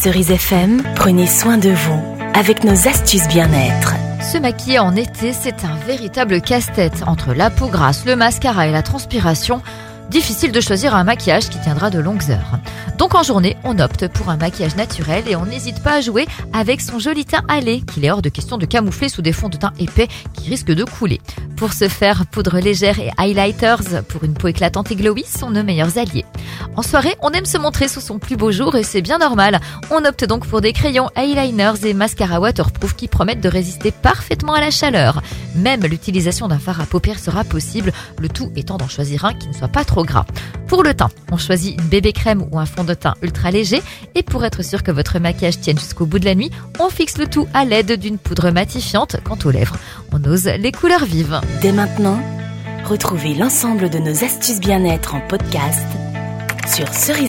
Cerise FM, prenez soin de vous avec nos astuces bien-être. Se maquiller en été, c'est un véritable casse-tête. Entre la peau grasse, le mascara et la transpiration, difficile de choisir un maquillage qui tiendra de longues heures. Donc en journée, on opte pour un maquillage naturel et on n'hésite pas à jouer avec son joli teint hâlé, qu'il est hors de question de camoufler sous des fonds de teint épais qui risquent de couler. Pour ce faire, poudre légère et highlighters pour une peau éclatante et glowy sont nos meilleurs alliés. En soirée, on aime se montrer sous son plus beau jour et c'est bien normal. On opte donc pour des crayons, eyeliners et mascara waterproof qui promettent de résister parfaitement à la chaleur. Même l'utilisation d'un fard à paupières sera possible, le tout étant d'en choisir un qui ne soit pas trop gras. Pour le teint, on choisit une bébé crème ou un fond de teint ultra léger et pour être sûr que votre maquillage tienne jusqu'au bout de la nuit, on fixe le tout à l'aide d'une poudre matifiante. Quant aux lèvres, on ose les couleurs vives. Dès maintenant, retrouvez l'ensemble de nos astuces bien-être en podcast sur cerise